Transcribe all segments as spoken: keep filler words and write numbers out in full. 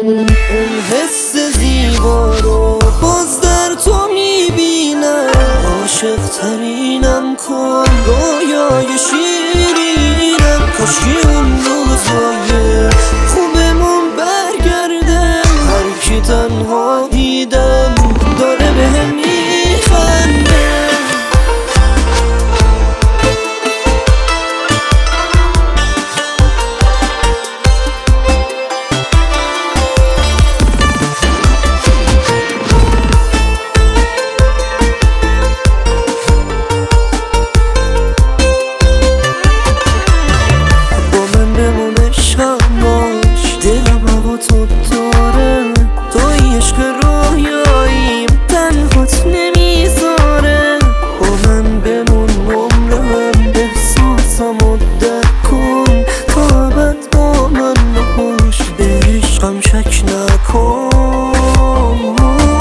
اون حس زیبا رو باز در تو میبینم، عاشق ترینم کن رویای شیرینم. کاشکی اون روزای خوبمون برگرده، هر کی تنها دیدم داره بهم میخنده. دلم هوا تو داره، توی عشق رویاییم تنهات نمیذاره. با من بمون عمرم، احساسم رو درک کن، تا ابد با من نباش، به عشقم شک نکن.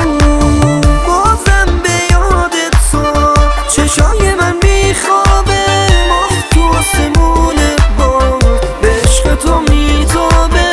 بازم به یاد تو چشای من میخوابه، ماه تو آسمونه باز به عشق تو میتابه.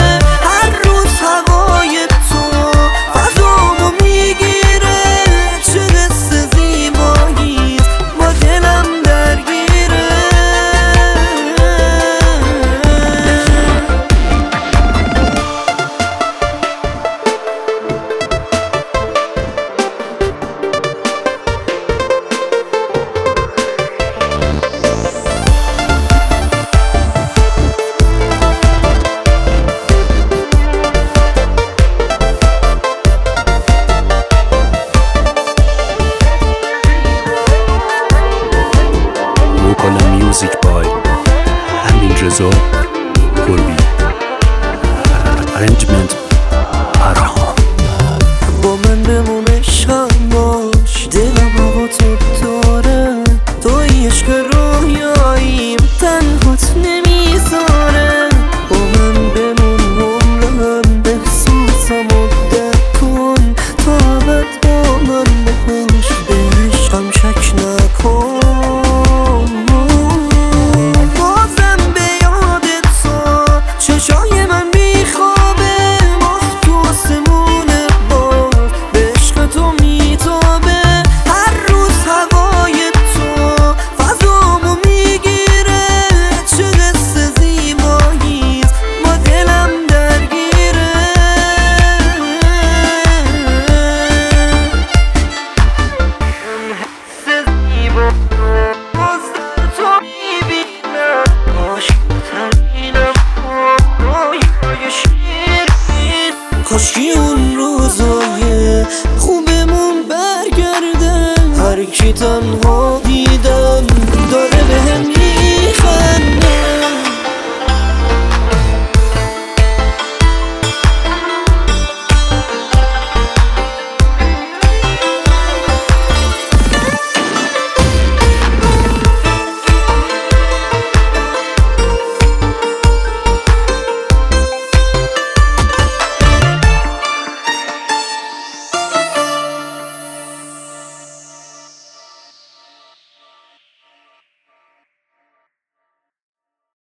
Music by Amin Reza Kurbi. Arrangement Arham. با من بمون عشقم باش، دلم هوا تو داره، توی عشق رویاییم تنهات نمیذاره. با من بمون عمرم، احساسم رو درک کن، تا ابد با من نباش، به عشقم شک نکن. چشای من میخوابه، ماه تو آسمونه باز به عشق تو میتابه. هر روز هوای تو فضامو میگیره، چه قصه زیباییست با دلم درگیره. اون حس زیبا باز در تو میبینم، عاشق ترینم. کاشکی اون روزای خوبمون برگرده، هر کی تنها دیدم